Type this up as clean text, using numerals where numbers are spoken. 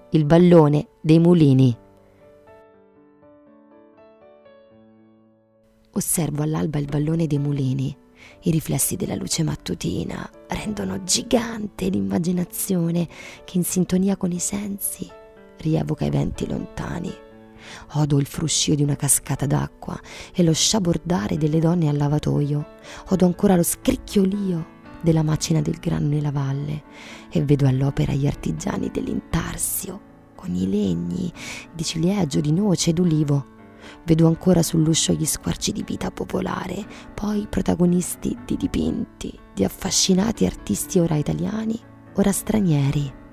il vallone dei mulini. Osservo all'alba il vallone dei mulini. I riflessi della luce mattutina rendono gigante l'immaginazione che, in sintonia con i sensi, rievoca eventi lontani. Odo il fruscio di una cascata d'acqua e lo sciabordare delle donne al lavatoio. Odo ancora lo scricchiolio della macina del grano nella valle e vedo all'opera gli artigiani dell'intarsio con i legni di ciliegio, di noce e d'ulivo. Vedo ancora sull'uscio gli squarci di vita popolare, poi protagonisti di dipinti, di affascinati artisti ora italiani, ora stranieri.